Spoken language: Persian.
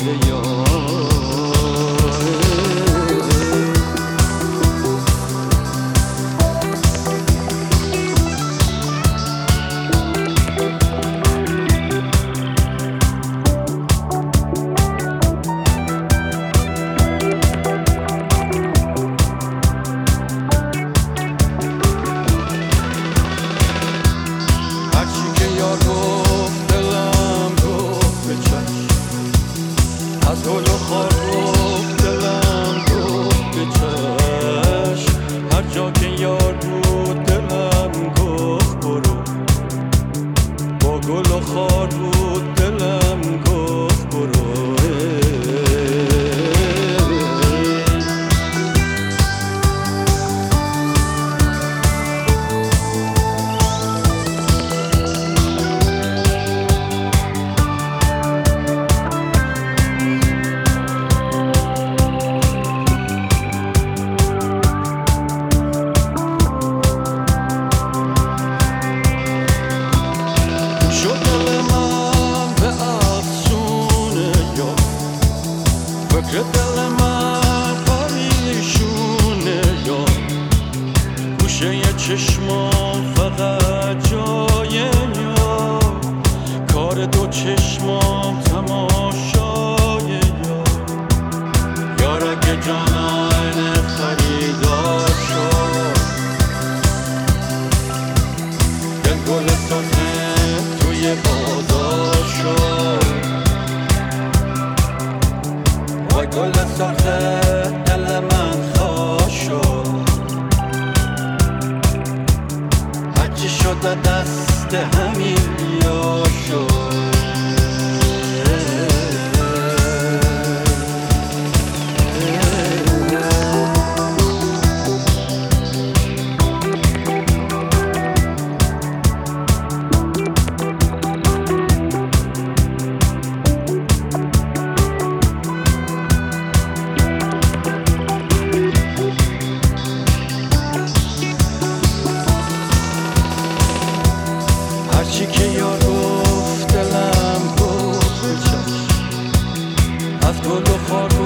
از گل و خار گفت دلم گفت به چشم، هر جا که یار بود دلم گفت برو، با گل و خار بود دلم گفت برو. فکر دل من پریشونه یا گوشه چشمام فقط جای یا کار دو چشمام تماشای یار اگه جانان خریدار شد، دل گل سرخه توی بازار شد، وای گل سرخه دل من خواه شد، هرچی شده دست همین یا شد. هرچی که یار گفت دلم گفت به چشم، از گل و خار